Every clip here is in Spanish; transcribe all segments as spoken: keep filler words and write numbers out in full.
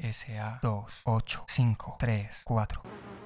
S A dos ocho cinco tres cuatro.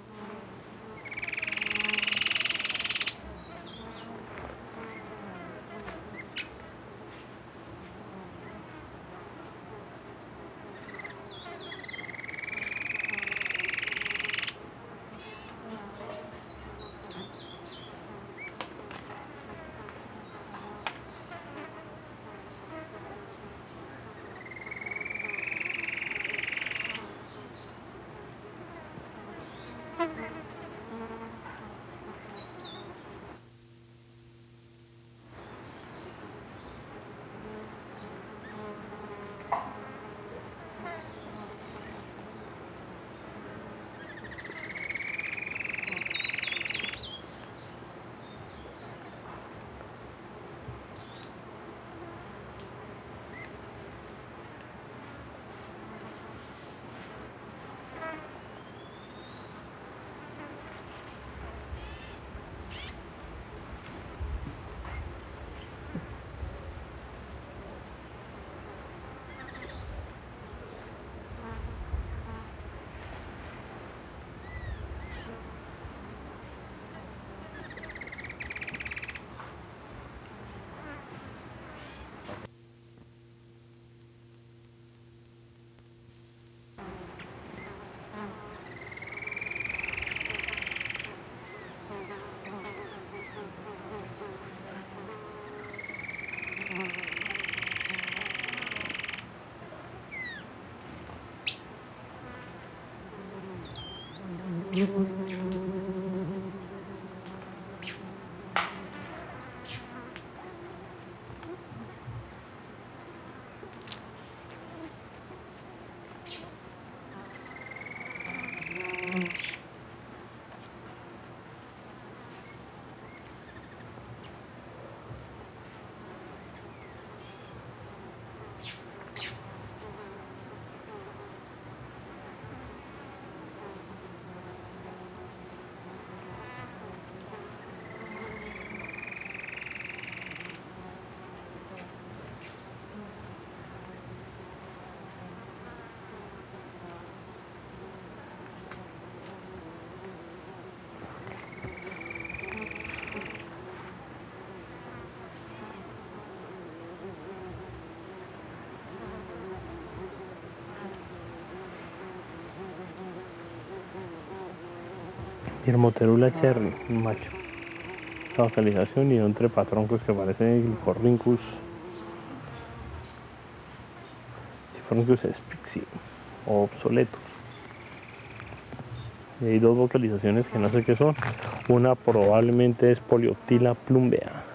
Irmoterula cherry, un macho. La localización y entre patroncos que parecen Ornincus. Ornincus spixi o obsoletos. Y hay dos vocalizaciones que no sé qué son. Una probablemente es Polioptila plumbea.